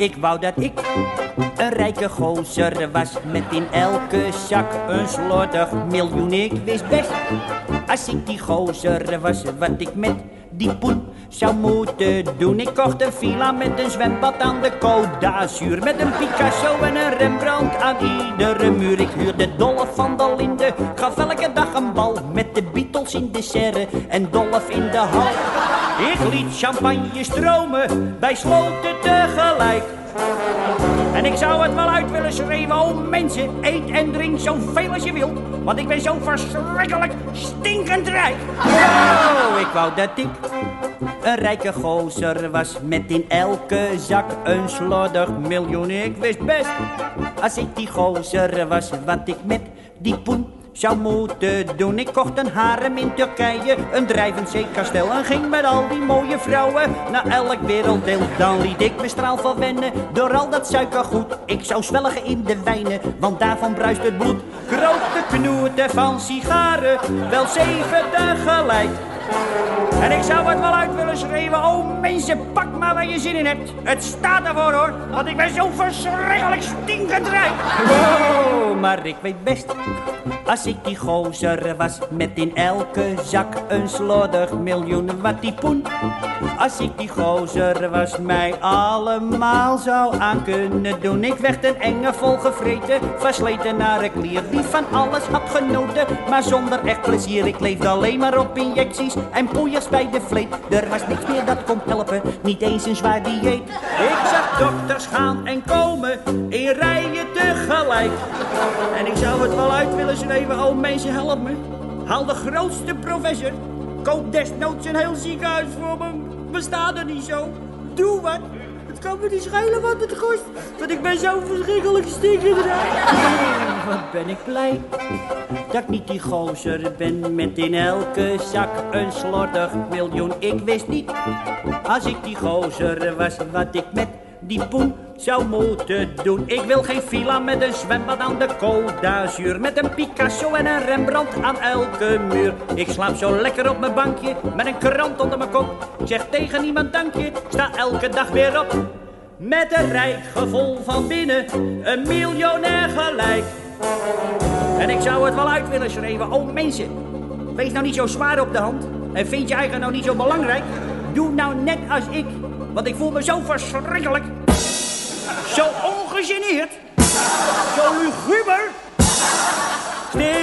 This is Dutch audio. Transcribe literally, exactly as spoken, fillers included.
Ik wou dat ik een rijke gozer was, met in elke zak een slordig miljoen. Ik wist best, als ik die gozer was, wat ik met die poen zou moeten doen. Ik kocht een villa met een zwembad aan de Côte d'Azur, met een Picasso en een Rembrandt aan iedere muur. Ik huurde Dolf van der Linde, gaf elke dag een bal, met de Beatles in de serre en Dolf in de hal. Ik liet champagne stromen, bij sloten tegelijk. En ik zou het wel uit willen schreeuwen, oh mensen, eet en drink zoveel als je wilt, want ik ben zo verschrikkelijk stinkend rijk. Oh, ik wou dat ik een rijke gozer was, met in elke zak een slordig miljoen. Ik wist best, als ik die gozer was, wat ik met die poen zou moeten doen. Ik kocht een harem in Turkije, een drijvend zeekastel, en ging met al die mooie vrouwen naar elk werelddeel. Dan liet ik me straal verwennen door al dat suikergoed. Ik zou zwelgen in de wijnen, want daarvan bruist het bloed. Ik rookte knoerten van sigaren, wel zeven tegelijk. En ik zou het wel uit willen schreeuwen, oh mensen, pak maar waar je zin in hebt. Het staat ervoor hoor, want ik ben zo verschrikkelijk stinkend rijk. Wow, maar ik weet best, als ik die gozer was, met in elke zak een slordig miljoen. Wat die poen, als ik die gozer was, mij allemaal zou aan kunnen doen. Ik werd een enge volgevreten, versleten naar een klier, die van alles had genoten, maar zonder echt plezier. Ik leefde alleen maar op injecties en poeiers bij de vleet. Er was niks meer dat kon helpen, niet eens een zwaar dieet. Ik zag dokters gaan en komen, in rijen tegelijk. En ik zou het wel uit willen schreeuwen, oh mensen, help me. Haal de grootste professor, koop desnoods een heel ziekenhuis voor me. Bestaat er niet zo, doe wat. Het kan me niet schelen wat het kost, want ik ben zo verschrikkelijk stinkend rijk. Oh, wat ben ik blij dat ik niet die gozer ben, met in elke zak een slordig miljoen. Ik wist niet, als ik die gozer was, wat ik met die poen zou moeten doen. Ik wil geen villa met een zwembad aan de Côte d'Azur, met een Picasso en een Rembrandt aan elke muur. Ik slaap zo lekker op mijn bankje, met een krant onder mijn kop. Ik zeg tegen niemand dankje, sta elke dag weer op. Met een rijk gevoel van binnen, een miljonair gelijk. En ik zou het wel uit willen schreeuwen, oh mensen, wees nou niet zo zwaar op de hand en vind je eigen nou niet zo belangrijk. Doe nou net als ik, want ik voel me zo verschrikkelijk, zo ongegeneerd, zo luguber,